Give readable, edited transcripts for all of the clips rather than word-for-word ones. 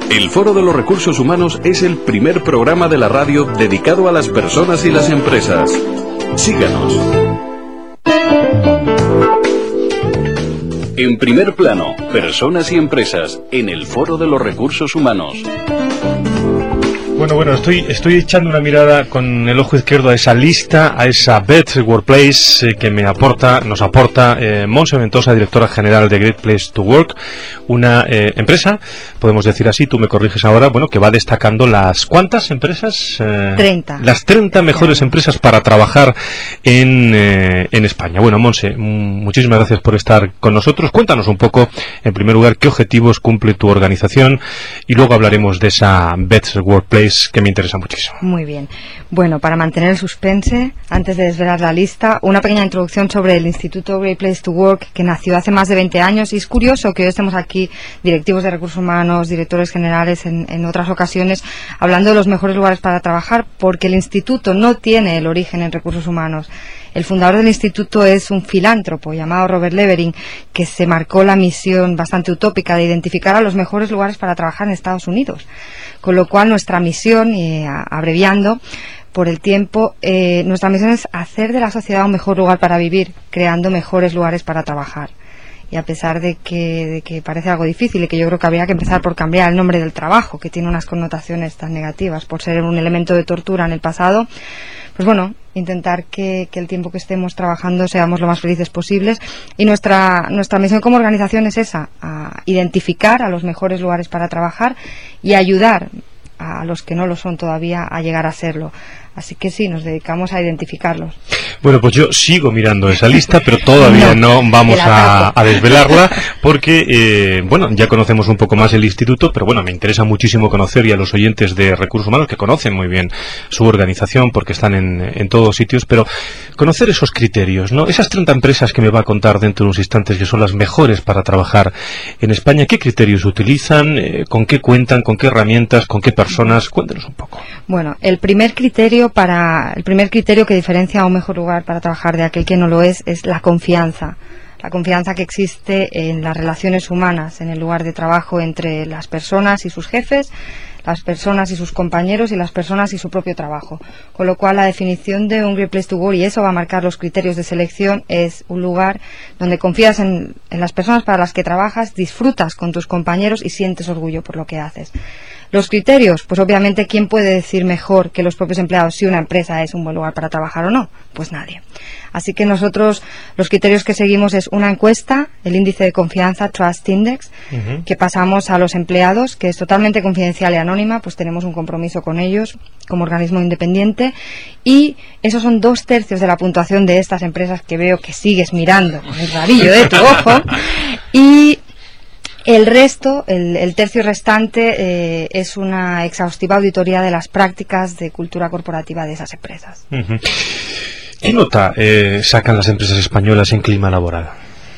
El Foro de los Recursos Humanos es el primer programa de la radio dedicado a las personas y las empresas. Síganos. En primer plano, personas y empresas en el Foro de los Recursos Humanos. Bueno, estoy echando una mirada con el ojo izquierdo a esa lista, a esa Better Workplace que nos aporta Montse Ventosa, directora general de Great Place to Work, una empresa, podemos decir así, tú me corriges ahora, bueno, que va destacando las ¿cuántas empresas? 30. Las 30 mejores empresas para trabajar en España. Bueno, Montse, muchísimas gracias por estar con nosotros. Cuéntanos un poco, en primer lugar, qué objetivos cumple tu organización y luego hablaremos de esa Better Workplace que me interesa muchísimo. Muy bien. Bueno, para mantener el suspense, antes de desvelar la lista, una pequeña introducción sobre el Instituto Great Place to Work, que nació hace más de 20 años, y es curioso que hoy estemos aquí, directivos de recursos humanos, directores generales, en otras ocasiones, hablando de los mejores lugares para trabajar, porque el instituto no tiene el origen en recursos humanos. El fundador del instituto es un filántropo llamado Robert Levering, que se marcó la misión bastante utópica de identificar a los mejores lugares para trabajar en Estados Unidos. Con lo cual nuestra misión, abreviando por el tiempo, nuestra misión es hacer de la sociedad un mejor lugar para vivir, creando mejores lugares para trabajar. Y a pesar de que parece algo difícil y que yo creo que habría que empezar por cambiar el nombre del trabajo, que tiene unas connotaciones tan negativas por ser un elemento de tortura en el pasado, pues bueno, intentar que el tiempo que estemos trabajando seamos lo más felices posibles. Y nuestra misión como organización es esa, a identificar a los mejores lugares para trabajar y ayudar a los que no lo son todavía a llegar a serlo. Así que sí, nos dedicamos a identificarlos. Bueno, pues yo sigo mirando esa lista, pero todavía no vamos a desvelarla, porque, bueno, ya conocemos un poco más el instituto, pero bueno, me interesa muchísimo conocer, y a los oyentes de Recursos Humanos, que conocen muy bien su organización, porque están en todos sitios, pero conocer esos criterios, ¿no? Esas 30 empresas que me va a contar dentro de unos instantes, que son las mejores para trabajar en España, ¿qué criterios utilizan? ¿Con qué cuentan? ¿Con qué herramientas? ¿Con qué personas? Cuéntenos un poco. Bueno, el primer criterio que diferencia a un mejor lugar para trabajar de aquel que no lo es la confianza. La confianza que existe en las relaciones humanas, en el lugar de trabajo entre las personas y sus jefes, las personas y sus compañeros y las personas y su propio trabajo. Con lo cual la definición de un Great Place to Work, y eso va a marcar los criterios de selección, es un lugar donde confías en las personas para las que trabajas, disfrutas con tus compañeros y sientes orgullo por lo que haces. Los criterios, pues obviamente, ¿quién puede decir mejor que los propios empleados si una empresa es un buen lugar para trabajar o no? Pues nadie. Así que nosotros, los criterios que seguimos es una encuesta, el índice de confianza, Trust Index, que pasamos a los empleados, que es totalmente confidencial y anónima, pues tenemos un compromiso con ellos como organismo independiente, y esos son 2/3 de la puntuación de estas empresas que veo que sigues mirando con el rabillo de tu ojo, y el resto, el tercio restante, es una exhaustiva auditoría de las prácticas de cultura corporativa de esas empresas. ¿Qué nota sacan las empresas españolas en clima laboral?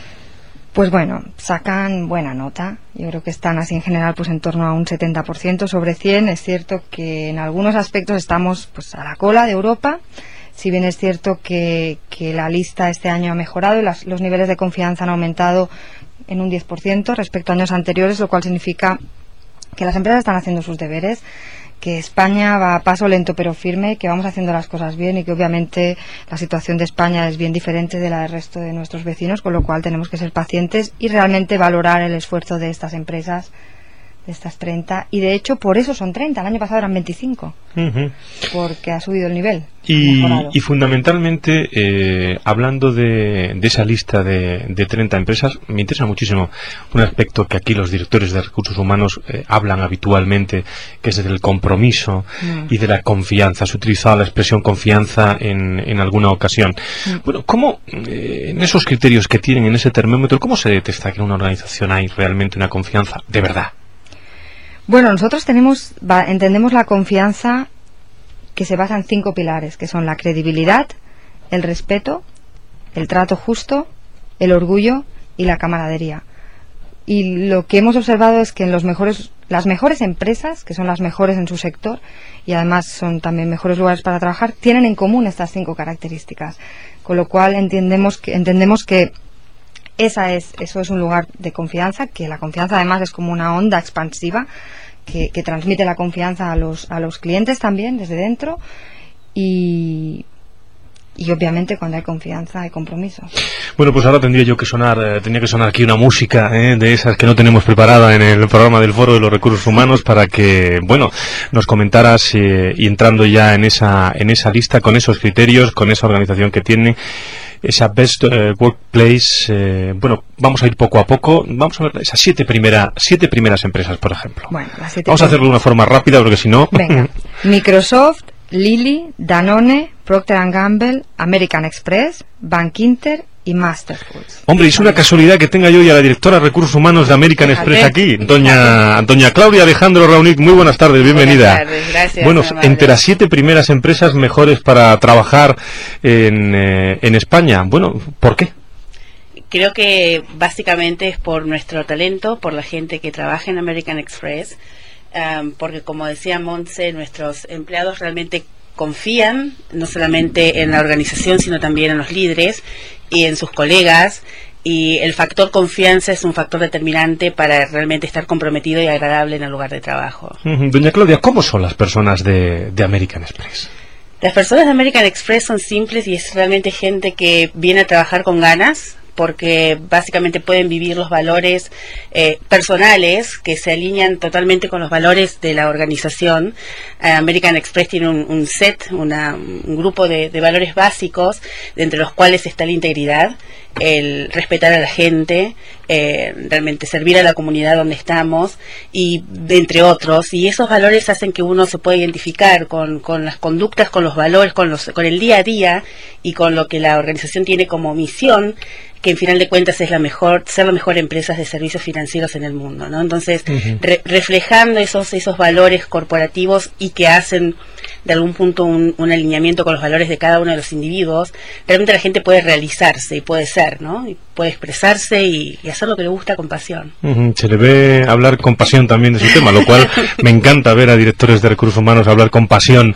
Pues bueno, sacan buena nota. Yo creo que están así en general pues en torno a un 70% sobre 100. Es cierto que en algunos aspectos estamos pues a la cola de Europa. Si bien es cierto que la lista este año ha mejorado y los niveles de confianza han aumentado en un 10% respecto a años anteriores, lo cual significa que las empresas están haciendo sus deberes, que España va a paso lento pero firme, que vamos haciendo las cosas bien y que obviamente la situación de España es bien diferente de la del resto de nuestros vecinos, con lo cual tenemos que ser pacientes y realmente valorar el esfuerzo de estas empresas, de estas 30, y de hecho por eso son 30, el año pasado eran 25, porque ha subido el nivel. Y fundamentalmente, hablando de esa lista de 30 empresas, me interesa muchísimo un aspecto que aquí los directores de recursos humanos hablan habitualmente, que es del compromiso y de la confianza. Has utilizado la expresión confianza en alguna ocasión. Bueno, ¿cómo, en esos criterios que tienen, en ese termómetro, cómo se detecta que en una organización hay realmente una confianza de verdad? Bueno, nosotros entendemos la confianza que se basa en 5 pilares, que son la credibilidad, el respeto, el trato justo, el orgullo y la camaradería. Y lo que hemos observado es que en las mejores empresas, que son las mejores en su sector, y además son también mejores lugares para trabajar, tienen en común estas 5 características. Con lo cual entendemos que eso es un lugar de confianza, que la confianza además es como una onda expansiva que transmite la confianza a los clientes también desde dentro, y obviamente cuando hay confianza hay compromiso. Bueno, pues ahora tenía que sonar aquí una música de esas que no tenemos preparada en el programa del Foro de los Recursos Humanos, para que, bueno, nos comentaras, y entrando ya en esa lista, con esos criterios, con esa organización que tiene, esa Best Workplace. Bueno, vamos a ir poco a poco. Vamos a ver esas siete primeras empresas, por ejemplo. Bueno, vamos a hacerlo de una forma rápida, porque si no... Venga. Microsoft, Lilly, Danone, Procter & Gamble, American Express, Bank Inter y Masterfoods. Hombre, es una casualidad que tenga yo ya la directora de Recursos Humanos de American Express aquí, doña Claudia Alejandro Raunic. Muy buenas tardes, bienvenida. Buenas tardes, gracias. Bueno, entre las 7 primeras empresas mejores para trabajar en España. Bueno, ¿por qué? Creo que básicamente es por nuestro talento, por la gente que trabaja en American Express, porque como decía Montse, nuestros empleados realmente confían no solamente en la organización, sino también en los líderes y en sus colegas, y el factor confianza es un factor determinante para realmente estar comprometido y agradable en el lugar de trabajo. Doña Claudia, ¿cómo son las personas de American Express? Las personas de American Express son simples y es realmente gente que viene a trabajar con ganas, porque básicamente pueden vivir los valores personales que se alinean totalmente con los valores de la organización. American Express tiene un grupo de valores básicos, entre los cuales está la integridad, el respetar a la gente, realmente servir a la comunidad donde estamos, y entre otros, y esos valores hacen que uno se pueda identificar con las conductas, con los valores, con el día a día, y con lo que la organización tiene como misión, que en final de cuentas es ser la mejor empresa de servicios financieros en el mundo, ¿no? Entonces, reflejando esos valores corporativos y que hacen de algún punto un alineamiento con los valores de cada uno de los individuos, realmente la gente puede realizarse y puede ser, ¿no? Y puede expresarse y hacer lo que le gusta con pasión. Se le ve hablar con pasión también de su tema, lo cual me encanta ver a directores de recursos humanos hablar con pasión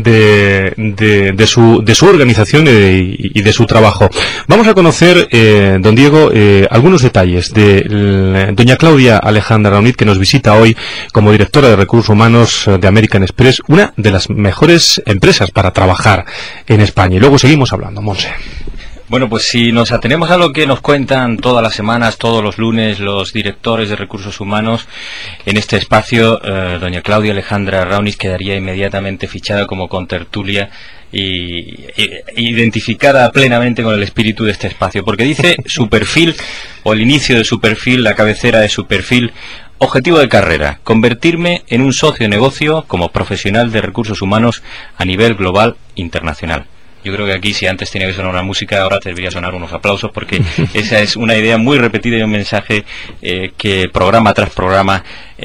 de su organización y de su trabajo. Vamos a conocer, don Diego, algunos detalles de doña Claudia Alejandra Raunic, que nos visita hoy como directora de recursos humanos de American Express, una de las mejores empresas para trabajar en España. Y luego seguimos hablando, Monse. Bueno, pues si nos atenemos a lo que nos cuentan todas las semanas, todos los lunes, los directores de recursos humanos en este espacio, doña Claudia Alejandra Raunic quedaría inmediatamente fichada como contertulia y identificada plenamente con el espíritu de este espacio, porque dice su perfil, o el inicio de su perfil, la cabecera de su perfil: objetivo de carrera, convertirme en un socio de negocio como profesional de recursos humanos a nivel global internacional. Yo creo que aquí, si antes tenía que sonar una música, ahora debería sonar unos aplausos, porque esa es una idea muy repetida y un mensaje que programa tras programa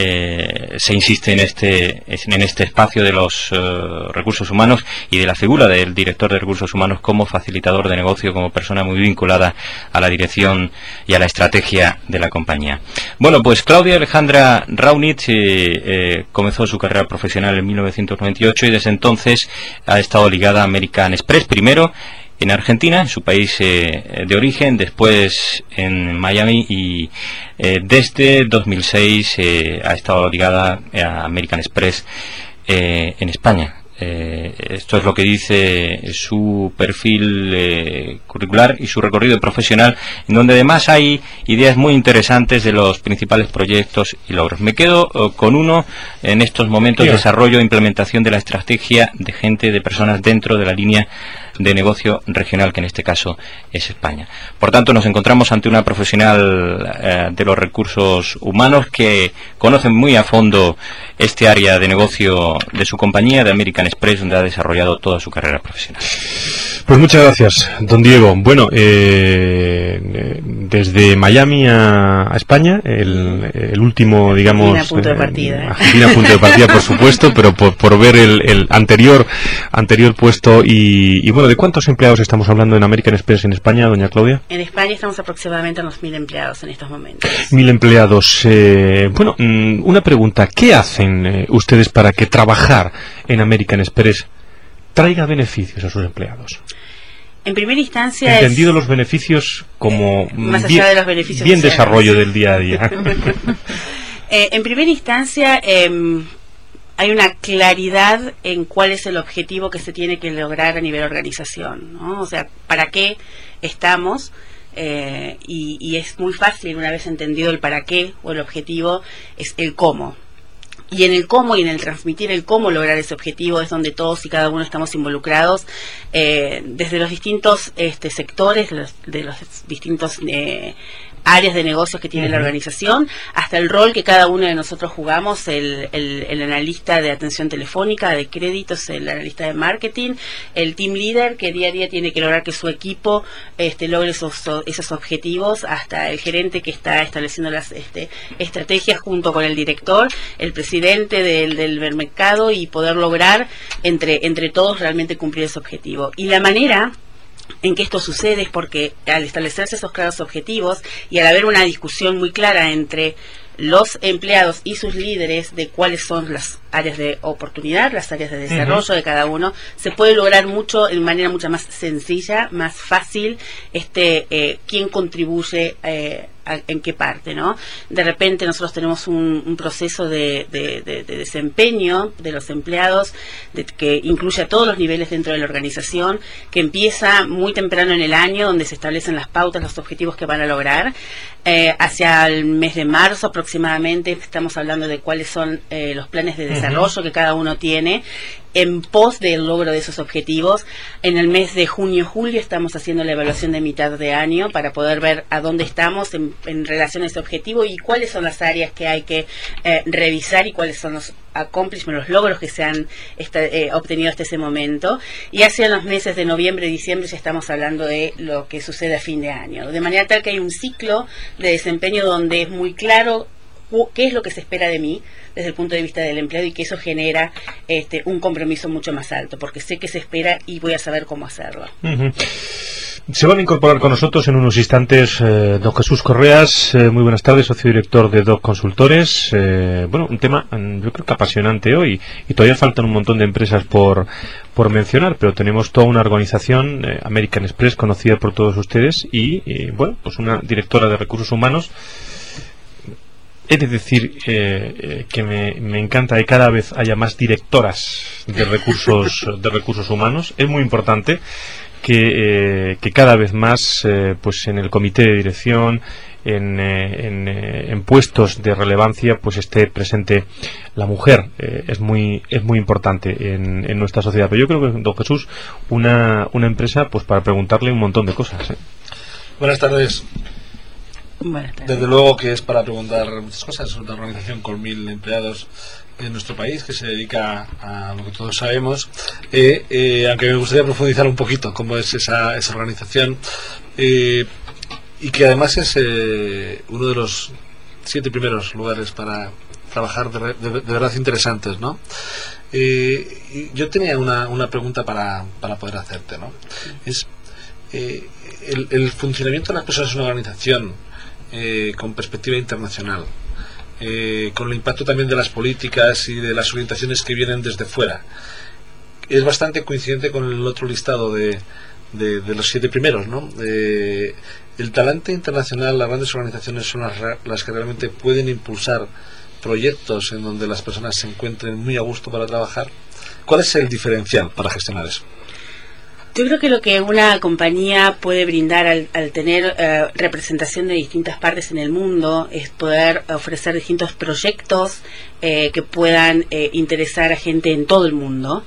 se insiste en este espacio de los recursos humanos y de la figura del director de recursos humanos como facilitador de negocio, como persona muy vinculada a la dirección y a la estrategia de la compañía. Bueno, pues Claudia Alejandra Raunic comenzó su carrera profesional en 1998 y desde entonces ha estado ligada a American Express, primero en Argentina, en su país de origen, después en Miami, y desde 2006 ha estado ligada a American Express en España. Esto es lo que dice su perfil curricular y su recorrido profesional, en donde además hay ideas muy interesantes de los principales proyectos y logros. Me quedo con uno en estos momentos: desarrollo e implementación de la estrategia de gente, de personas dentro de la línea de negocio regional, que en este caso es España. Por tanto, nos encontramos ante una profesional de los recursos humanos que conoce muy a fondo este área de negocio de su compañía, de American Express, donde ha desarrollado toda su carrera profesional. Pues muchas gracias, don Diego. Bueno, desde Miami a España, el último, digamos, Argentina, punto de partida. Argentina, punto de partida, por supuesto, pero por ver el anterior puesto. Y bueno, ¿de cuántos empleados estamos hablando en American Express en España, doña Claudia? En España estamos aproximadamente a unos 1.000 empleados en estos momentos. 1.000 empleados. Bueno, una pregunta: ¿qué hacen ustedes para que trabajar en American Express traiga beneficios a sus empleados? En primera instancia, entendido los beneficios como más allá de los beneficios bien desarrollo del día a día. En primera instancia, hay una claridad en cuál es el objetivo que se tiene que lograr a nivel organización, ¿no? O sea, ¿para qué estamos? Y es muy fácil, una vez entendido el para qué o el objetivo, es el cómo. Y en el cómo y en el transmitir el cómo lograr ese objetivo es donde todos y cada uno estamos involucrados, desde los distintos sectores, de los distintos áreas de negocios que tiene la organización, hasta el rol que cada uno de nosotros jugamos, el analista de atención telefónica, de créditos, el analista de marketing, el team leader que día a día tiene que lograr que su equipo logre esos objetivos, hasta el gerente que está estableciendo las estrategias junto con el director, el presidente del mercado, y poder lograr entre todos realmente cumplir ese objetivo. Y la manera en que esto sucede es porque al establecerse esos claros objetivos y al haber una discusión muy clara entre los empleados y sus líderes de cuáles son las áreas de oportunidad, las áreas de desarrollo de cada uno, se puede lograr mucho de manera mucho más sencilla, más fácil, quién contribuye en qué parte, ¿no? De repente nosotros tenemos un proceso de desempeño de los empleados que incluye a todos los niveles dentro de la organización, que empieza muy temprano en el año, donde se establecen las pautas, los objetivos que van a lograr. Hacia el mes de marzo aproximadamente estamos hablando de cuáles son los planes de desarrollo que cada uno tiene en pos del logro de esos objetivos. En el mes de junio-julio estamos haciendo la evaluación de mitad de año para poder ver a dónde estamos en relación a ese objetivo y cuáles son las áreas que hay que revisar y cuáles son los accomplishments, los logros que se han obtenido hasta ese momento. Y hacia los meses de noviembre y diciembre ya estamos hablando de lo que sucede a fin de año. De manera tal que hay un ciclo de desempeño donde es muy claro qué es lo que se espera de mí desde el punto de vista del empleado, y que eso genera un compromiso mucho más alto, porque sé que se espera y voy a saber cómo hacerlo. Se van a incorporar con nosotros en unos instantes don Jesús Correas. Muy buenas tardes, socio director de DOC Consultores. Bueno, un tema yo creo que apasionante hoy, y todavía faltan un montón de empresas por mencionar, pero tenemos toda una organización, American Express, conocida por todos ustedes, y bueno, pues una directora de recursos humanos. He de decir que me encanta que cada vez haya más directoras de recursos humanos. Es muy importante que cada vez más pues en el comité de dirección, en puestos de relevancia, pues esté presente la mujer. Es muy importante en nuestra sociedad. Pero yo creo que, don Jesús, una empresa, pues para preguntarle un montón de cosas. Buenas tardes. Buenas tardes. Desde luego que es para preguntar muchas cosas. Es una organización con 1000 empleados en nuestro país que se dedica a lo que todos sabemos, aunque me gustaría profundizar un poquito cómo es esa organización, y que además es uno de los 7 primeros lugares para trabajar de verdad interesantes, ¿no? Y yo tenía una pregunta para poder hacerte, ¿no? Es el funcionamiento de las personas en una organización con perspectiva internacional, con el impacto también de las políticas y de las orientaciones que vienen desde fuera, es bastante coincidente con el otro listado de los 7 primeros, ¿no? El talante internacional, las grandes organizaciones son las que realmente pueden impulsar proyectos en donde las personas se encuentren muy a gusto para trabajar. ¿Cuál es el diferencial para gestionar eso? Yo creo que lo que una compañía puede brindar al tener representación de distintas partes en el mundo es poder ofrecer distintos proyectos que puedan interesar a gente en todo el mundo,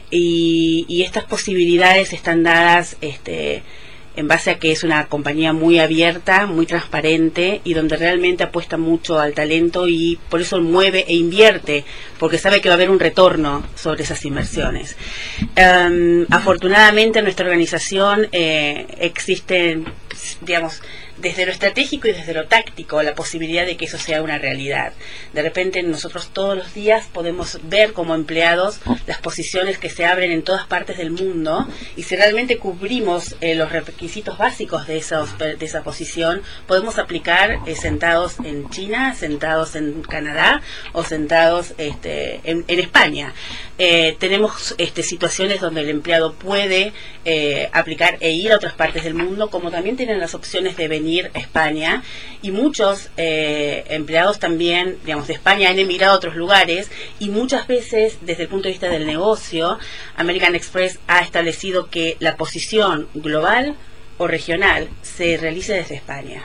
y estas posibilidades están dadas en base a que es una compañía muy abierta, muy transparente, y donde realmente apuesta mucho al talento, y por eso mueve e invierte, porque sabe que va a haber un retorno sobre esas inversiones. Afortunadamente en nuestra organización existen, digamos, desde lo estratégico y desde lo táctico, la posibilidad de que eso sea una realidad. De repente nosotros todos los días podemos ver como empleados las posiciones que se abren en todas partes del mundo, y si realmente cubrimos los requisitos básicos de esa posición, podemos aplicar sentados en China, sentados en Canadá o sentados en España. Tenemos situaciones donde el empleado puede aplicar e ir a otras partes del mundo, como también tienen las opciones de venir venir a España, y muchos empleados también, digamos, de España han emigrado a otros lugares, y muchas veces, desde el punto de vista del negocio, American Express ha establecido que la posición global o regional se realice desde España,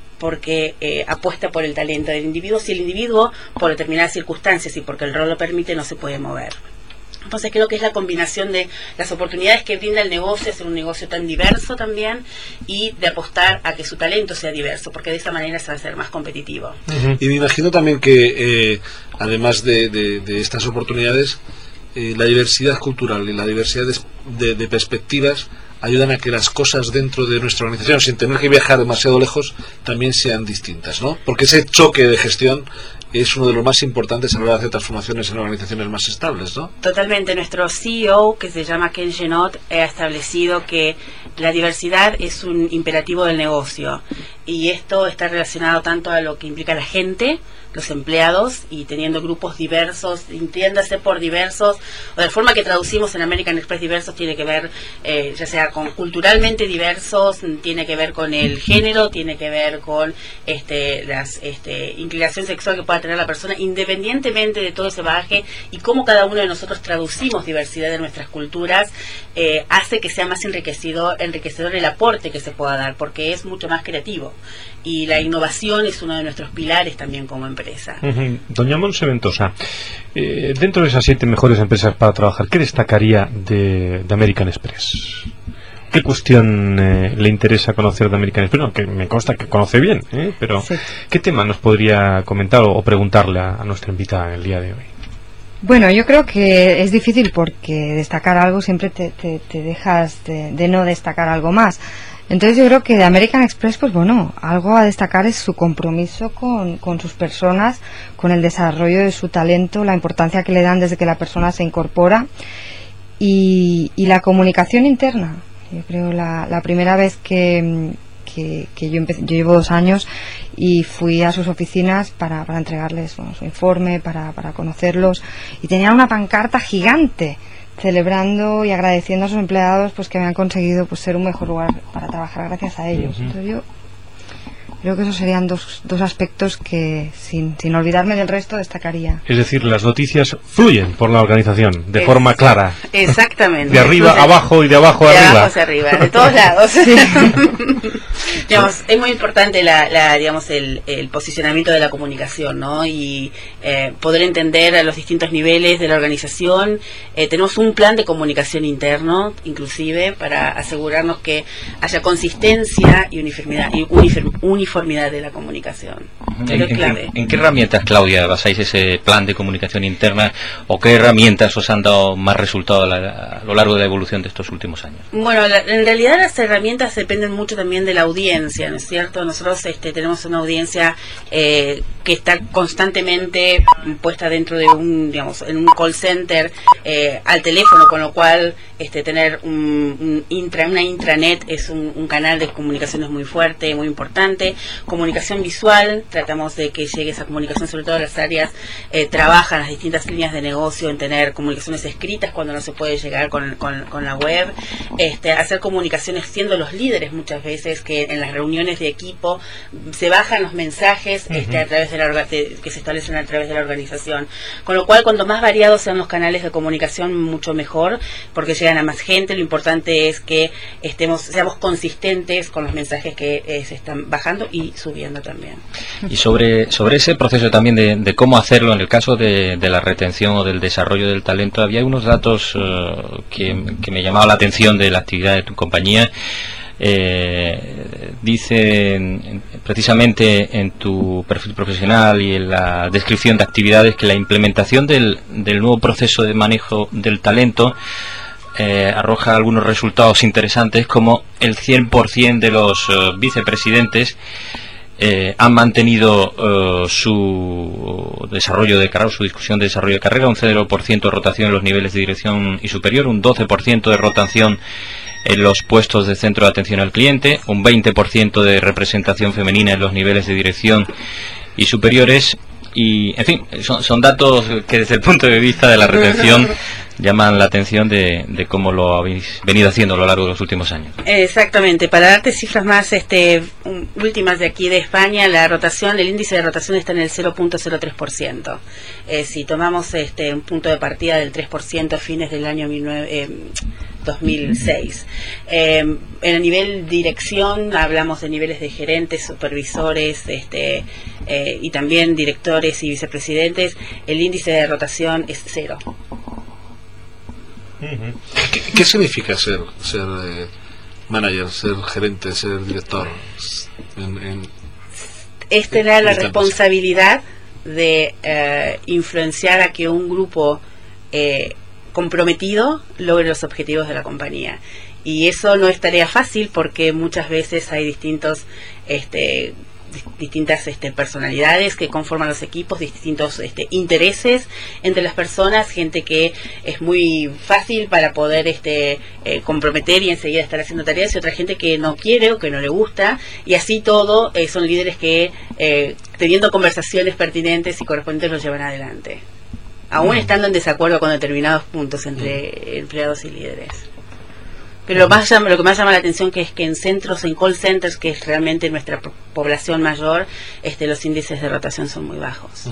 porque apuesta por el talento del individuo. Si el individuo, por determinadas circunstancias y porque el rol lo permite, no se puede mover. Entonces creo que es la combinación de las oportunidades que brinda el negocio, hacer un negocio tan diverso también, y de apostar a que su talento sea diverso, porque de esa manera se va a ser más competitivo. Y me imagino también que, además de estas oportunidades, la diversidad cultural y la diversidad de perspectivas ayudan a que las cosas dentro de nuestra organización, sin tener que viajar demasiado lejos, también sean distintas, ¿no? Porque ese choque de gestión es uno de los más importantes a la hora de hacer transformaciones en organizaciones más estables, ¿no? Totalmente. Nuestro CEO, que se llama Ken Genot, ha establecido que la diversidad es un imperativo del negocio, y esto está relacionado tanto a lo que implica la gente, los empleados, y teniendo grupos diversos, entiéndase por diversos, o de forma que traducimos en American Express diversos, tiene que ver ya sea con culturalmente diversos, tiene que ver con el género, tiene que ver con las inclinación sexual que pueda tener la persona, independientemente de todo ese bagaje, y cómo cada uno de nosotros traducimos diversidad de nuestras culturas, hace que sea más enriquecedor el aporte que se pueda dar, porque es mucho más creativo, y la innovación es uno de nuestros pilares también como empresa. Doña Montse Ventosa, dentro de esas 7 mejores empresas para trabajar, ¿qué destacaría de American Express? ¿Qué cuestión le interesa conocer de American Express? No, que me consta que conoce bien, pero sí. ¿Qué tema nos podría comentar o preguntarle a nuestra invitada en el día de hoy? Bueno, yo creo que es difícil, porque destacar algo siempre te dejas de no destacar algo más. Entonces yo creo que de American Express, pues bueno, algo a destacar es su compromiso con sus personas, con el desarrollo de su talento, la importancia que le dan desde que la persona se incorpora, y la comunicación interna. Yo creo la primera vez que yo llevo 2 años y fui a sus oficinas para entregarles su informe, para conocerlos, y tenían una pancarta gigante celebrando y agradeciendo a sus empleados, pues que habían conseguido, pues, ser un mejor lugar para trabajar gracias a ellos. Entonces yo creo que esos serían dos aspectos que, sin olvidarme del resto, destacaría. Es decir, las noticias fluyen por la organización de forma clara. Exactamente. De arriba a abajo y de abajo a arriba. De abajo hacia arriba, de todos lados. Sí. Digamos, es muy importante digamos, el posicionamiento de la comunicación, ¿no? Y poder entender a los distintos niveles de la organización. Tenemos un plan de comunicación interno, inclusive, para asegurarnos que haya consistencia y uniformidad de la comunicación. ¿En qué herramientas, Claudia, basáis ese plan de comunicación interna, o qué herramientas os han dado más resultado a lo largo de la evolución de estos últimos años? Bueno, en realidad las herramientas dependen mucho también de la audiencia, ¿no es cierto? Nosotros tenemos una audiencia que está constantemente puesta dentro de en un call center al teléfono, con lo cual tener una intranet es un canal de comunicaciones muy fuerte, muy importante. Comunicación visual, tratamos de que llegue esa comunicación, sobre todo las áreas trabajan las distintas líneas de negocio en tener comunicaciones escritas cuando no se puede llegar con la web, hacer comunicaciones siendo los líderes muchas veces, que en las reuniones de equipo se bajan los mensajes a través que se establecen a través de la organización, con lo cual cuanto más variados sean los canales de comunicación, mucho mejor, porque llegan a más gente. Lo importante es que seamos consistentes con los mensajes que se están bajando y subiendo también. Y sobre ese proceso también de cómo hacerlo en el caso de la retención o del desarrollo del talento, había unos datos que me llamaban la atención de la actividad de tu compañía. Dice precisamente en tu perfil profesional y en la descripción de actividades que la implementación del nuevo proceso de manejo del talento arroja algunos resultados interesantes, como el 100% de los vicepresidentes han mantenido su desarrollo de carrera, su discusión de desarrollo de carrera, un 0% de rotación en los niveles de dirección y superior, un 12% de rotación en los puestos de centro de atención al cliente, un 20% de representación femenina en los niveles de dirección y superiores. Y, en fin, son datos que desde el punto de vista de la retención llaman la atención de cómo lo habéis venido haciendo a lo largo de los últimos años. Exactamente, para darte cifras más últimas de aquí de España, el índice de rotación está en el 0.03%. Si tomamos un punto de partida del 3% a fines del año 2006. En el nivel dirección hablamos de niveles de gerentes, supervisores, y también directores y vicepresidentes. El índice de rotación es 0. ¿Qué significa ser manager, ser gerente, ser director? Es tener la responsabilidad de influenciar a que un grupo comprometido logre los objetivos de la compañía. Y eso no es tarea fácil porque muchas veces hay distintas personalidades que conforman los equipos, distintos intereses entre las personas, gente que es muy fácil para poder comprometer y enseguida estar haciendo tareas, y otra gente que no quiere o que no le gusta, y así todo son líderes que teniendo conversaciones pertinentes y correspondientes los llevan adelante, aún estando en desacuerdo con determinados puntos entre empleados y líderes. Pero lo que más llama la atención es que en call centers, que es realmente nuestra población mayor, los índices de rotación son muy bajos.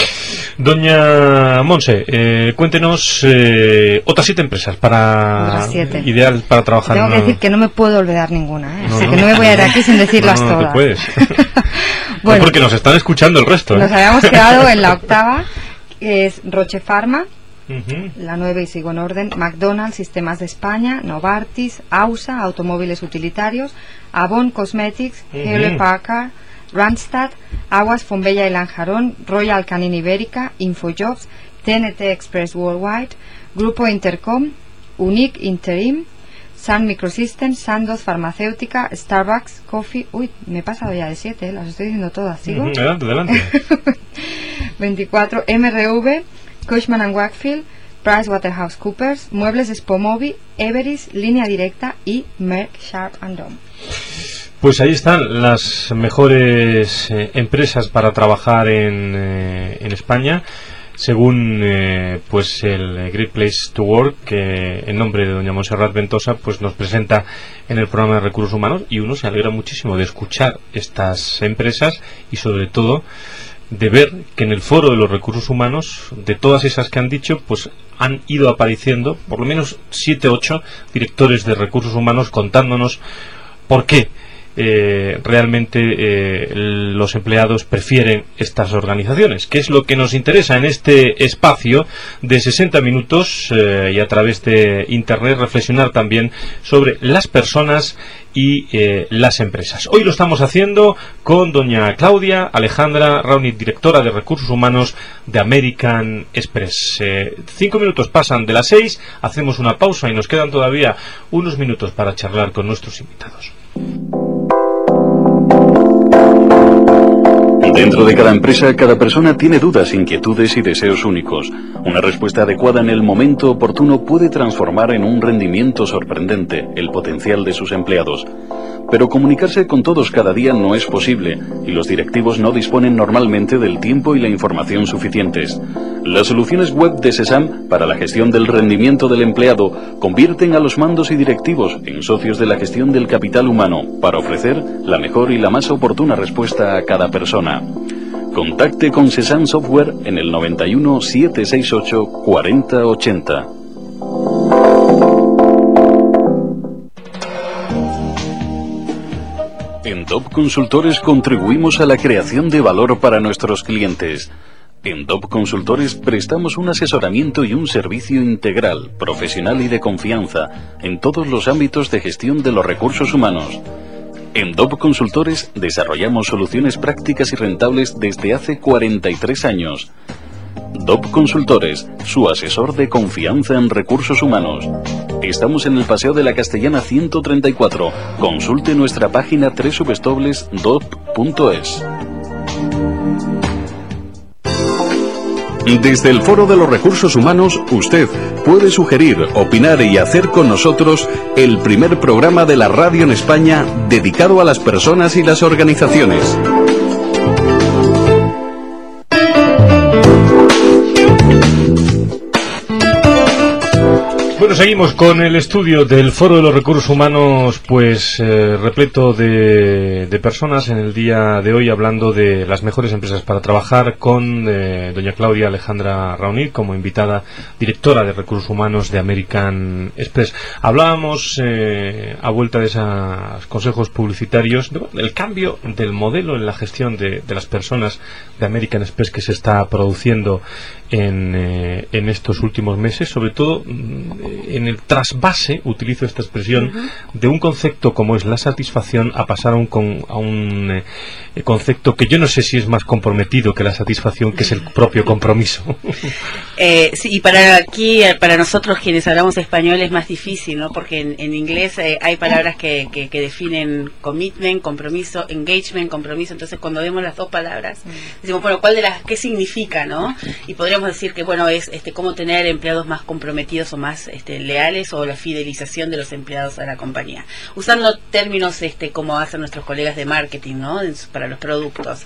Doña Monse, cuéntenos otras 7 empresas ideal para trabajar. Tengo que decir que no me puedo olvidar ninguna, así que no me voy a ir aquí sin decirlas todas. No te puedes. Bueno, porque nos están escuchando el resto. Nos habíamos quedado en la octava, que es Roche Pharma. La 9 y sigo en orden: McDonald's, Sistemas de España, Novartis, AUSA, Automóviles Utilitarios, Avon Cosmetics, Hewlett Packard, Randstad, Aguas Fombella y Lanjarón, Royal Canin Ibérica, Infojobs, TNT Express Worldwide, Grupo Intercom, Unique Interim, Sun Microsystems, Sandoz Farmacéutica, Starbucks Coffee. Uy, me he pasado ya de 7, las estoy diciendo todas. ¿Sigo? Adelante. 24, MRV, Cushman & Wakefield, PricewaterhouseCoopers, Muebles Spomovi, Everis, Línea Directa y Merck Sharp & Dome. Pues ahí están las mejores empresas para trabajar en España, según pues el Great Place to Work, que en nombre de doña Montserrat Ventosa pues nos presenta en el programa de Recursos Humanos, y uno se alegra muchísimo de escuchar estas empresas y sobre todo de ver que en el foro de los recursos humanos, de todas esas que han dicho, pues han ido apareciendo por lo menos 7, 8 directores de recursos humanos contándonos por qué realmente los empleados prefieren estas organizaciones, que es lo que nos interesa en este espacio de 60 minutos y a través de internet, reflexionar también sobre las personas y las empresas. Hoy lo estamos haciendo con doña Claudia Alejandra Raunic, directora de Recursos Humanos de American Express. 5 minutos pasan de las 6, hacemos una pausa y nos quedan todavía unos minutos para charlar con nuestros invitados. Dentro de cada empresa, cada persona tiene dudas, inquietudes y deseos únicos. Una respuesta adecuada en el momento oportuno puede transformar en un rendimiento sorprendente el potencial de sus empleados. Pero comunicarse con todos cada día no es posible, y los directivos no disponen normalmente del tiempo y la información suficientes. Las soluciones web de SESAM para la gestión del rendimiento del empleado convierten a los mandos y directivos en socios de la gestión del capital humano para ofrecer la mejor y la más oportuna respuesta a cada persona. Contacte con SESAM Software en el 91 768 4080. En DOP Consultores contribuimos a la creación de valor para nuestros clientes. En DOP Consultores prestamos un asesoramiento y un servicio integral, profesional y de confianza en todos los ámbitos de gestión de los recursos humanos. En DOP Consultores desarrollamos soluciones prácticas y rentables desde hace 43 años. DOP Consultores, su asesor de confianza en recursos humanos. Estamos en el Paseo de la Castellana 134. Consulte nuestra página www.dop.es. Desde el Foro de los Recursos Humanos, usted puede sugerir, opinar y hacer con nosotros el primer programa de la radio en España dedicado a las personas y las organizaciones. Bueno, seguimos con el estudio del Foro de los Recursos Humanos, pues repleto de personas en el día de hoy, hablando de las mejores empresas para trabajar, con doña Claudia Alejandra Raonic como invitada, directora de Recursos Humanos de American Express. Hablábamos a vuelta de esos consejos publicitarios del cambio del modelo en la gestión de las personas de American Express que se está produciendo en estos últimos meses, sobre todo en el trasvase, utilizo esta expresión, de un concepto como es la satisfacción a pasar a un concepto que yo no sé si es más comprometido que la satisfacción, que es el propio compromiso. Sí, y para nosotros quienes hablamos español es más difícil, ¿no? Porque en inglés hay palabras que definen commitment, compromiso, engagement, compromiso. Entonces cuando vemos las dos palabras decimos, bueno, ¿qué significa, no? Y podríamos decir que, bueno, es cómo tener empleados más comprometidos o más leales, o la fidelización de los empleados a la compañía, usando términos como hacen nuestros colegas de marketing, ¿no? Para los productos.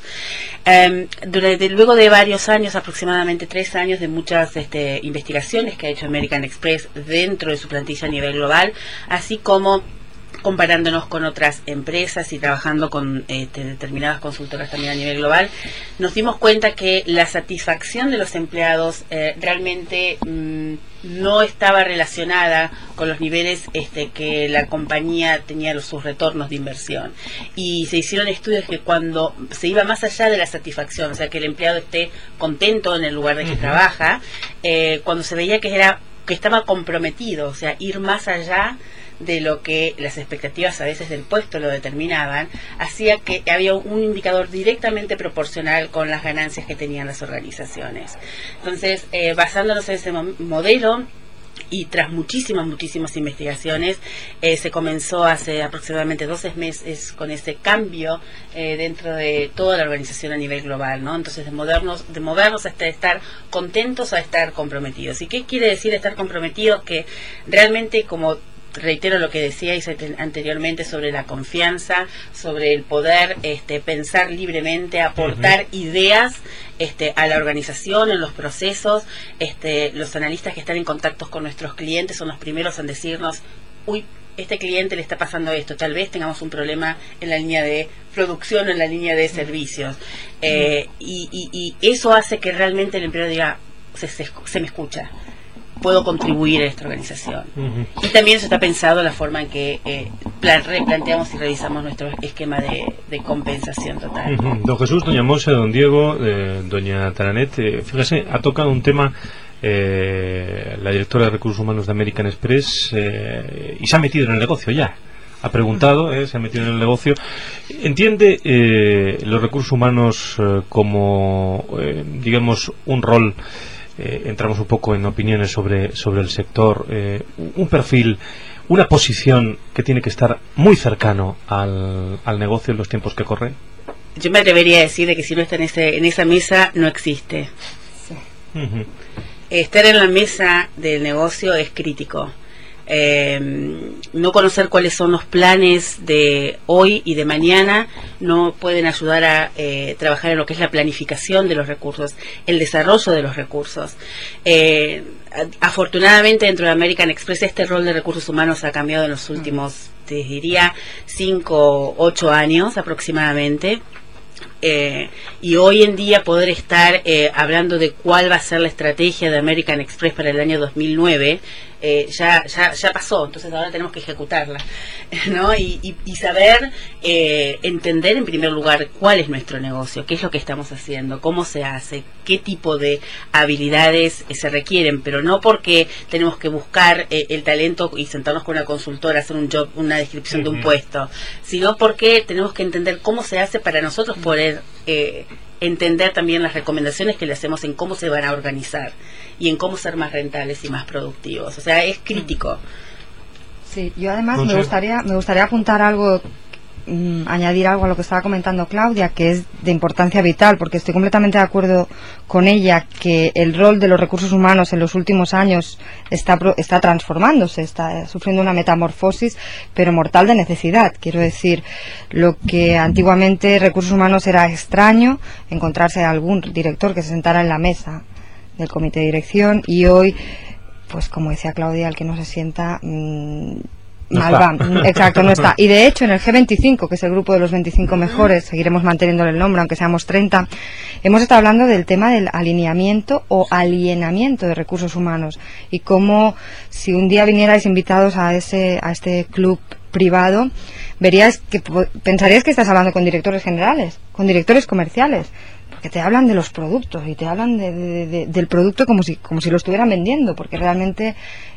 Luego de varios años, aproximadamente 3 años, de muchas investigaciones que ha hecho American Express dentro de su plantilla a nivel global, así como comparándonos con otras empresas y trabajando con determinadas consultoras también a nivel global, nos dimos cuenta que la satisfacción de los empleados realmente no estaba relacionada con los niveles que la compañía tenía sus retornos de inversión. Y se hicieron estudios que cuando se iba más allá de la satisfacción, o sea, que el empleado esté contento en el lugar de que trabaja, cuando se veía que estaba comprometido, o sea, ir más allá de lo que las expectativas a veces del puesto lo determinaban, hacía que había un indicador directamente proporcional con las ganancias que tenían las organizaciones. Entonces, basándonos en ese modelo, y tras muchísimas investigaciones, se comenzó hace aproximadamente 12 meses con ese cambio dentro de toda la organización a nivel global, ¿no? Entonces, de movernos hasta estar contentos a estar comprometidos. ¿Y qué quiere decir estar comprometidos? Que realmente, como reitero lo que decíais anteriormente sobre la confianza, sobre el poder pensar libremente, aportar ideas a la organización, en los procesos. Los analistas que están en contacto con nuestros clientes son los primeros en decirnos, uy, este cliente le está pasando esto, tal vez tengamos un problema en la línea de producción o en la línea de servicios. Y eso hace que realmente el empleado diga, se me escucha, puedo contribuir a esta organización. Y también eso está pensado en la forma en que replanteamos y revisamos nuestro esquema de compensación total. Don Jesús, doña Monse, don Diego, doña Taranet, fíjese, ha tocado un tema la directora de Recursos Humanos de American Express, y se ha metido en el negocio ya. Ha preguntado, se ha metido en el negocio. ¿Entiende los recursos humanos como, digamos, un rol? Entramos un poco en opiniones sobre el sector, un perfil, una posición que tiene que estar muy cercano al negocio en los tiempos que corren? Yo me atrevería a decir de que si no está en esa mesa, no existe. Sí. Estar en la mesa del negocio es crítico. No conocer cuáles son los planes de hoy y de mañana no pueden ayudar a trabajar en lo que es la planificación de los recursos, el desarrollo de los recursos. Afortunadamente dentro de American Express este rol de recursos humanos ha cambiado en los últimos, te diría, 5 o 8 años aproximadamente. Y hoy en día poder estar hablando de cuál va a ser la estrategia de American Express para el año 2009 ya pasó, entonces ahora tenemos que ejecutarla, ¿no? Y saber entender en primer lugar cuál es nuestro negocio, qué es lo que estamos haciendo, cómo se hace, qué tipo de habilidades se requieren, pero no porque tenemos que buscar el talento y sentarnos con una consultora, hacer un job, una descripción de un puesto, sino porque tenemos que entender cómo se hace para nosotros poder entender también las recomendaciones que le hacemos en cómo se van a organizar y en cómo ser más rentables y más productivos. O sea, es crítico. Sí, yo además me gustaría apuntar algo, añadir algo a lo que estaba comentando Claudia, que es de importancia vital, porque estoy completamente de acuerdo con ella que el rol de los recursos humanos en los últimos años está transformándose, está sufriendo una metamorfosis, pero mortal de necesidad. Quiero decir, lo que antiguamente recursos humanos era extraño, encontrarse algún director que se sentara en la mesa del comité de dirección, y hoy pues como decía Claudia, el que no se sienta mal va. Exacto, no está. Y de hecho en el G25, que es el grupo de los 25 mejores, seguiremos manteniéndole el nombre aunque seamos 30, hemos estado hablando del tema del alineamiento o alienamiento de recursos humanos, y cómo si un día vinierais invitados a este club privado, pensaríais que estás hablando con directores generales, con directores comerciales, porque te hablan de los productos y te hablan del producto como si lo estuvieran vendiendo, porque realmente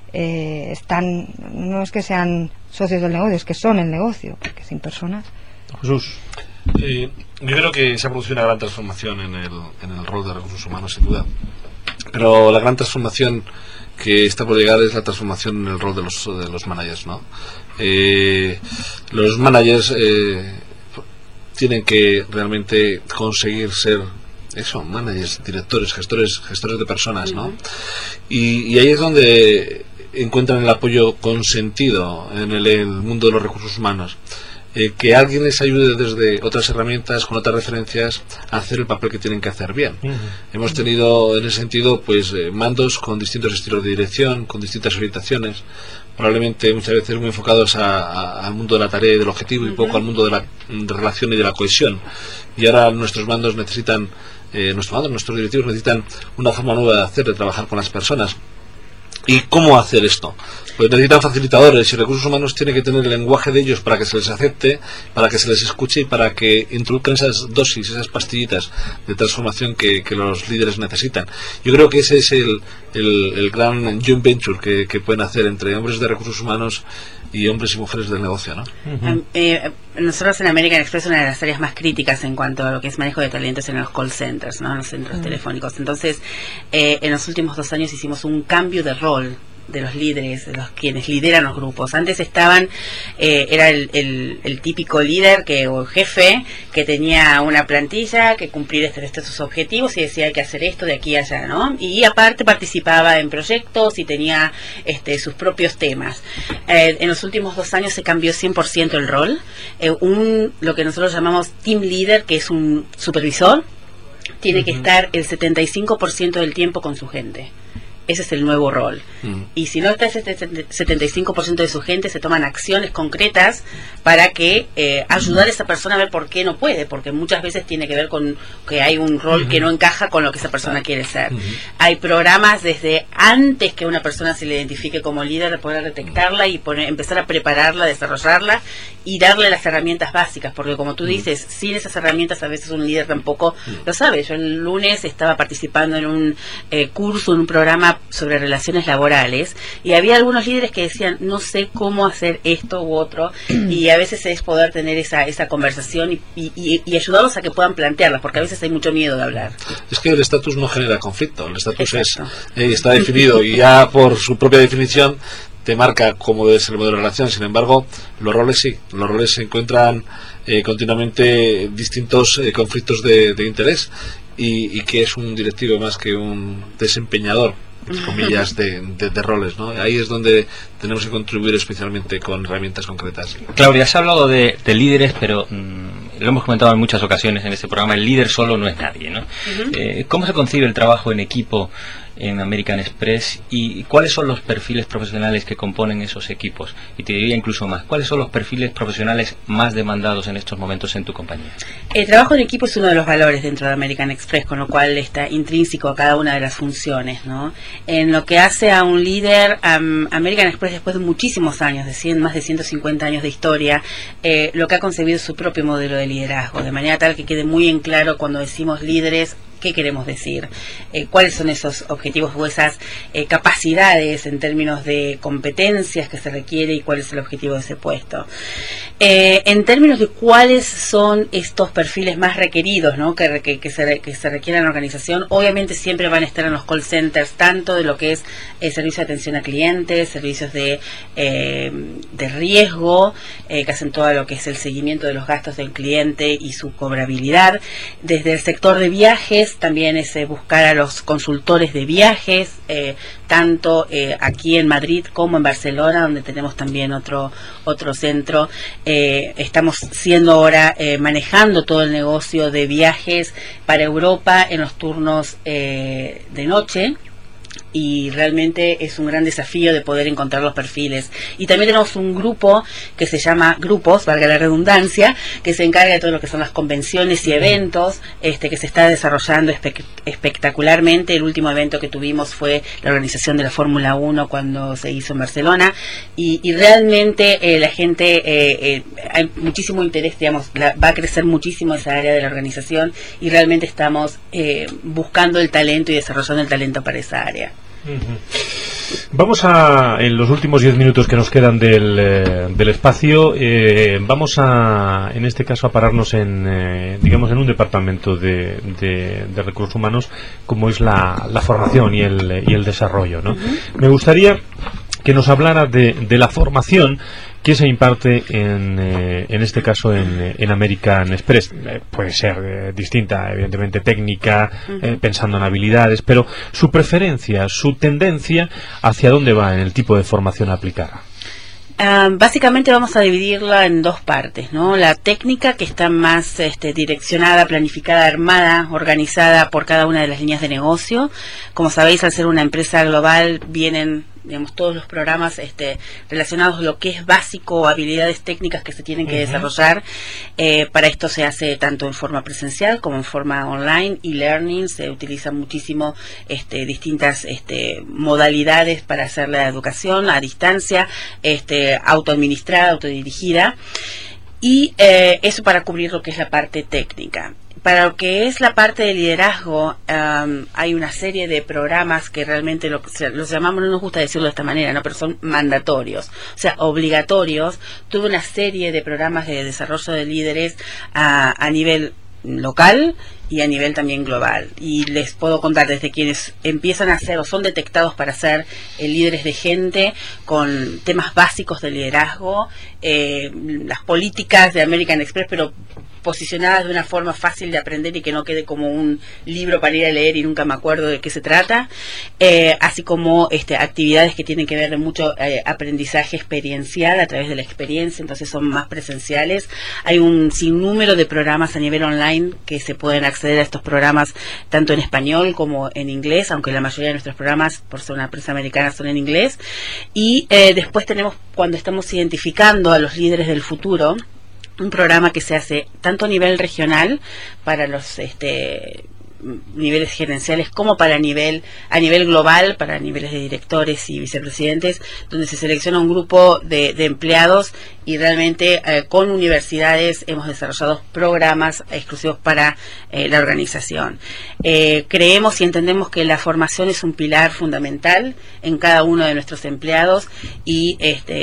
no es que sean socios del negocio, es que son el negocio, porque sin personas. Jesús. Yo creo que se ha producido una gran transformación en el rol de recursos humanos, sin duda, pero la gran transformación que está por llegar es la transformación en el rol de los managers, ¿no? Los managers tienen que realmente conseguir ser managers, directores, gestores de personas, ¿no? Y ahí es donde encuentran el apoyo consentido en el mundo de los recursos humanos. Que alguien les ayude desde otras herramientas, con otras referencias, a hacer el papel que tienen que hacer bien. Hemos tenido en ese sentido pues mandos con distintos estilos de dirección, con distintas orientaciones, probablemente muchas veces muy enfocados al mundo de la tarea y del objetivo, y poco al mundo de la relación y de la cohesión. Y ahora nuestros mandos necesitan, nuestros directivos necesitan una forma nueva de hacer, de trabajar con las personas. ¿Y cómo hacer esto? Pues necesitan facilitadores, y recursos humanos tienen que tener el lenguaje de ellos para que se les acepte, para que se les escuche y para que introduzcan esas dosis, esas pastillitas de transformación que los líderes necesitan. Yo creo que ese es el gran joint venture que pueden hacer entre hombres de recursos humanos y hombres y mujeres del negocio, ¿no? Nosotros en American Express, una de las áreas más críticas en cuanto a lo que es manejo de talentos en los call centers, ¿no? En los centros telefónicos. Entonces, en los últimos 2 años hicimos un cambio de rol de los líderes, de los quienes lideran los grupos. Antes era el típico líder o jefe que tenía una plantilla que cumplir estos objetivos y decía hay que hacer esto de aquí a allá, ¿no? Y aparte participaba en proyectos y tenía sus propios temas. En los últimos 2 años se cambió 100% el rol. Lo que nosotros llamamos team leader, que es un supervisor, tiene que estar el 75% del tiempo con su gente. Ese es el nuevo rol. Y si no está ese 75% de su gente, se toman acciones concretas para que ayudar a esa persona a ver por qué no puede, porque muchas veces tiene que ver con que hay un rol que no encaja con lo que esa persona quiere ser. Hay programas desde antes que una persona se le identifique como líder, de poder detectarla y empezar a prepararla, desarrollarla y darle las herramientas básicas, porque como tú dices, sin esas herramientas a veces un líder tampoco lo sabe. Yo el lunes estaba participando en un curso, en un programa sobre relaciones laborales, y había algunos líderes que decían no sé cómo hacer esto u otro, y a veces es poder tener esa conversación y ayudarlos a que puedan plantearlas, porque a veces hay mucho miedo de hablar. Es que el estatus no genera conflicto, el estatus está definido, y ya por su propia definición te marca cómo debe ser el modelo de relación. Sin embargo, los roles se encuentran continuamente distintos conflictos de interés, y que es un directivo más que un desempeñador, entre comillas, de roles, ¿no? Ahí es donde tenemos que contribuir especialmente con herramientas concretas. Claudia, has hablado de líderes, pero lo hemos comentado en muchas ocasiones en este programa, el líder solo no es nadie, ¿no? ¿Cómo se concibe el trabajo en equipo en American Express, y cuáles son los perfiles profesionales que componen esos equipos? Y te diría incluso más, ¿cuáles son los perfiles profesionales más demandados en estos momentos en tu compañía? El trabajo en equipo es uno de los valores dentro de American Express, con lo cual está intrínseco a cada una de las funciones, ¿no? En lo que hace a un líder, American Express, después de muchísimos años, más de 150 años de historia, lo que ha concebido es su propio modelo de liderazgo, de manera tal que quede muy en claro cuando decimos líderes, ¿qué queremos decir? ¿Cuáles son esos objetivos o esas capacidades en términos de competencias que se requiere y cuál es el objetivo de ese puesto? En términos de cuáles son estos perfiles más requeridos, ¿no? que se requieren en la organización, obviamente siempre van a estar en los call centers, tanto de lo que es el servicio de atención a clientes, servicios de riesgo, que hacen todo lo que es el seguimiento de los gastos del cliente y su cobrabilidad, desde el sector de viajes, también es buscar a los consultores de viajes, tanto aquí en Madrid como en Barcelona, donde tenemos también otro centro. Estamos siendo ahora manejando todo el negocio de viajes para Europa en los turnos de noche. y realmente es un gran desafío de poder encontrar los perfiles. Y también tenemos un grupo que se llama Grupos, valga la redundancia, que se encarga de todo lo que son las convenciones y eventos, que se está desarrollando espectacularmente. El último evento que tuvimos fue la organización de la Fórmula 1 cuando se hizo en Barcelona, y realmente la gente, hay muchísimo interés, digamos, va a crecer muchísimo esa área de la organización, y realmente estamos buscando el talento y desarrollando el talento para esa área. Vamos a, en los últimos 10 minutos que nos quedan del espacio, vamos a, en este caso, a pararnos en, digamos, en un departamento de recursos humanos como es la formación y el desarrollo, ¿no? Me gustaría que nos hablara de la formación que se imparte en este caso en American Express. Puede ser distinta, evidentemente técnica, pensando en habilidades, pero su preferencia, su tendencia, ¿hacia dónde va en el tipo de formación aplicada? Básicamente vamos a dividirla en dos partes, ¿no? La técnica, que está más direccionada, planificada, armada, organizada por cada una de las líneas de negocio. Como sabéis, al ser una empresa global, vienen, digamos, todos los programas relacionados a lo que es básico o habilidades técnicas que se tienen que desarrollar. Para esto se hace tanto en forma presencial como en forma online, y learning. Se utilizan muchísimo distintas modalidades para hacer la educación a distancia, autoadministrada, autodirigida, y eso para cubrir lo que es la parte técnica. Para lo que es la parte de liderazgo, hay una serie de programas que realmente los llamamos, no nos gusta decirlo de esta manera, ¿no? Pero son mandatorios, o sea, obligatorios. Tuve una serie de programas de desarrollo de líderes a nivel local y a nivel también global, y les puedo contar desde quienes empiezan a ser o son detectados para ser líderes de gente, con temas básicos de liderazgo, las políticas de American Express, pero posicionadas de una forma fácil de aprender y que no quede como un libro para ir a leer y nunca me acuerdo de qué se trata, así como actividades que tienen que ver de mucho aprendizaje experiencial a través de la experiencia, entonces son más presenciales. Hay un sinnúmero de programas a nivel online que se pueden acceder a estos programas tanto en español como en inglés, aunque la mayoría de nuestros programas, por ser una empresa americana, son en inglés. Y después tenemos, cuando estamos identificando a los líderes del futuro, un programa que se hace tanto a nivel regional para los niveles gerenciales como a nivel global, para niveles de directores y vicepresidentes, donde se selecciona un grupo de empleados, y realmente con universidades hemos desarrollado programas exclusivos para la organización. Creemos y entendemos que la formación es un pilar fundamental en cada uno de nuestros empleados, y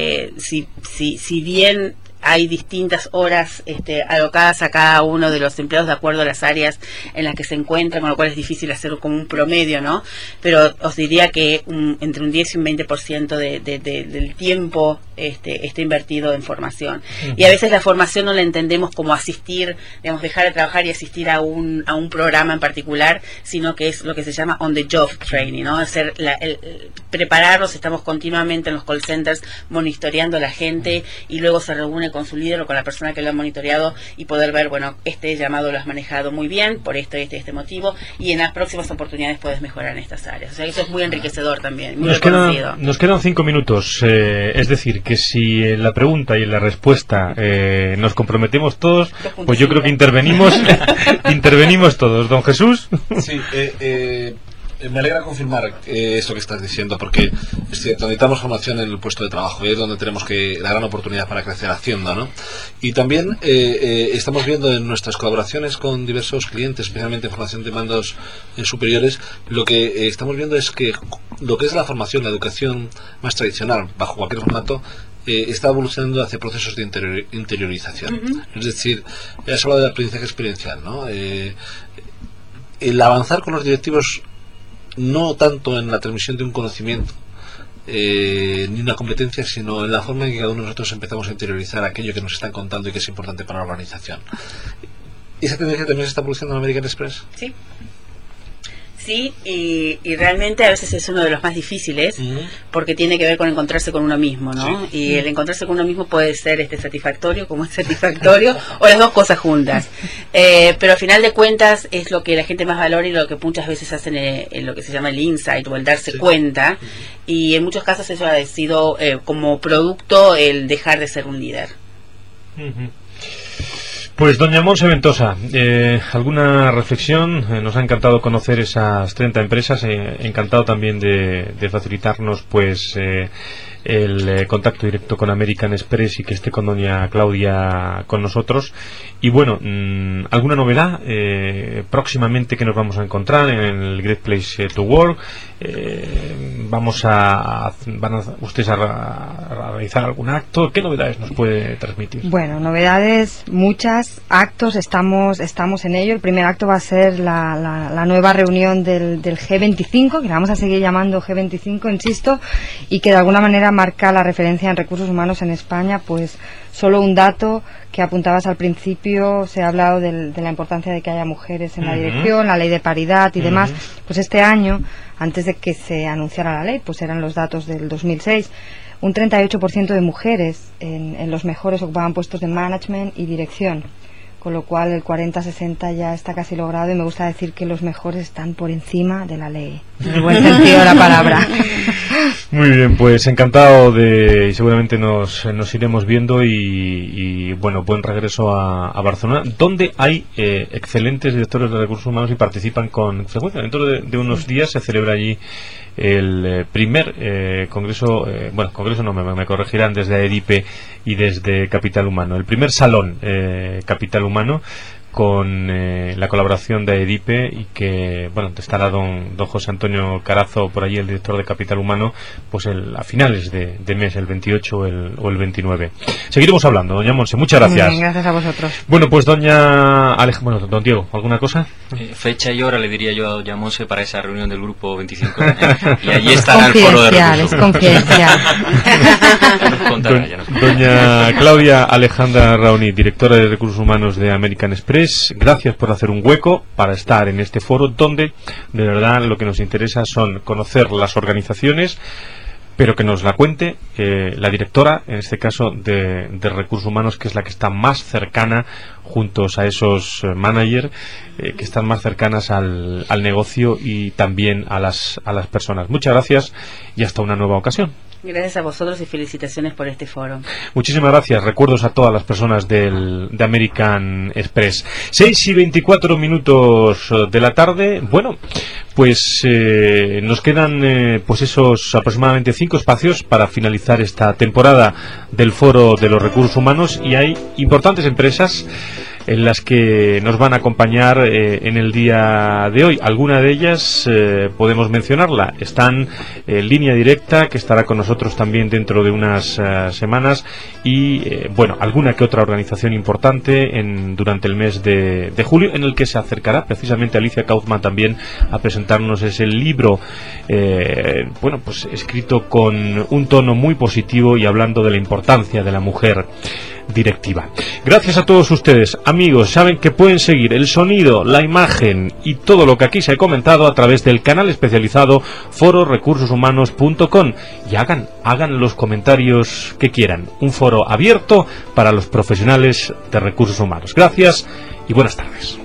si bien hay distintas horas alocadas a cada uno de los empleados de acuerdo a las áreas en las que se encuentran, con lo cual es difícil hacer como un promedio, ¿no? Pero os diría que entre un 10 y un 20% del tiempo está invertido en formación. Y a veces la formación no la entendemos como asistir, digamos, dejar de trabajar y asistir a un programa en particular, sino que es lo que se llama on the job training, ¿no? Hacer prepararlos. Estamos continuamente en los call centers monitoreando a la gente, y luego se reúne con su líder o con la persona que lo ha monitoreado, y poder ver, bueno, este llamado lo has manejado muy bien por este motivo, y en las próximas oportunidades puedes mejorar en estas áreas. O sea, eso es muy enriquecedor también, muy reconocido. Nos quedan 5 minutos, es decir, que si en la pregunta y en la respuesta nos comprometemos todos, pues yo creo que intervenimos todos. Don Jesús. Sí, me alegra confirmar esto que estás diciendo, porque es cierto, necesitamos formación en el puesto de trabajo, es donde tenemos la gran oportunidad para crecer haciendo, ¿no? Y también estamos viendo en nuestras colaboraciones con diversos clientes, especialmente en formación de mandos superiores, lo que estamos viendo es que lo que es la formación, la educación más tradicional, bajo cualquier formato, está evolucionando hacia procesos de interiorización. Es decir, has hablado del aprendizaje experiencial, ¿no? El avanzar con los directivos, no tanto en la transmisión de un conocimiento ni una competencia, sino en la forma en que cada uno de nosotros empezamos a interiorizar aquello que nos están contando y que es importante para la organización. ¿Esa tendencia también se está produciendo en American Express? Sí, y realmente a veces es uno de los más difíciles, porque tiene que ver con encontrarse con uno mismo, ¿no? Sí. Y el encontrarse con uno mismo puede ser satisfactorio, como es satisfactorio, o las dos cosas juntas. Pero al final de cuentas es lo que la gente más valora y lo que muchas veces hacen en lo que se llama el insight o el darse cuenta. Y en muchos casos eso ha sido como producto el dejar de ser un líder. Pues doña Montse Ventosa, ¿alguna reflexión? Nos ha encantado conocer esas 30 empresas, encantado también de facilitarnos pues el contacto directo con American Express y que esté con doña Claudia con nosotros. Y bueno, ¿alguna novedad próximamente que nos vamos a encontrar en el Great Place to Work? ¿Van ustedes a realizar algún acto? ¿Qué novedades nos puede transmitir? Bueno, novedades muchas, actos, estamos en ello. El primer acto va a ser la nueva reunión del G25, que la vamos a seguir llamando G25, insisto, y que de alguna manera marca la referencia en recursos humanos en España. Pues solo un dato que apuntabas al principio, se ha hablado de la importancia de que haya mujeres en la dirección, la ley de paridad y demás. Pues este año, antes de que se anunciara la ley, pues eran los datos del 2006, un 38% de mujeres en los mejores ocupaban puestos de management y dirección, con lo cual el 40-60 ya está casi logrado, y me gusta decir que los mejores están por encima de la ley, en el buen sentido de la palabra. Muy bien, pues encantado y seguramente nos iremos viendo y bueno, buen regreso a Barcelona, donde hay excelentes directores de recursos humanos y participan con frecuencia. Dentro de unos días se celebra allí el primer congreso, congreso no, me corregirán desde AEDIPE y desde Capital Humano, el primer salón Capital Humano, con la colaboración de AEDIPE, y que bueno, estará don José Antonio Carazo por allí, el director de Capital Humano, pues a finales de mes, el 28 o el 29. Seguiremos hablando, doña Montse, muchas gracias. Bien, gracias a vosotros. Bueno, pues don Diego, ¿alguna cosa? Fecha y hora le diría yo a doña Montse para esa reunión del grupo 25, y allí estará el foro de recursos. Es confidencial. Doña Claudia Alejandra Raonic, directora de Recursos Humanos de American Express, gracias por hacer un hueco para estar en este foro, donde de verdad lo que nos interesa son conocer las organizaciones, pero que nos la cuente la directora, en este caso de Recursos Humanos, que es la que está más cercana, juntos a esos managers que están más cercanas al negocio y también a las personas. Muchas gracias y hasta una nueva ocasión. Gracias a vosotros y felicitaciones por este foro. Muchísimas gracias. Recuerdos a todas las personas de American Express. 6:24 de la tarde. Bueno, pues nos quedan pues esos aproximadamente 5 espacios para finalizar esta temporada del Foro de los Recursos Humanos, y hay importantes empresas en las que nos van a acompañar en el día de hoy. Alguna de ellas podemos mencionarla. Están en Línea Directa, que estará con nosotros también dentro de unas semanas, y bueno, alguna que otra organización importante durante el mes de julio, en el que se acercará precisamente Alicia Kaufman también a presentarnos ese libro, bueno, pues escrito con un tono muy positivo y hablando de la importancia de la mujer directiva. Gracias a todos ustedes, amigos. Saben que pueden seguir el sonido, la imagen y todo lo que aquí se ha comentado a través del canal especializado fororecursoshumanos.com, y hagan los comentarios que quieran. Un foro abierto para los profesionales de recursos humanos. Gracias y buenas tardes.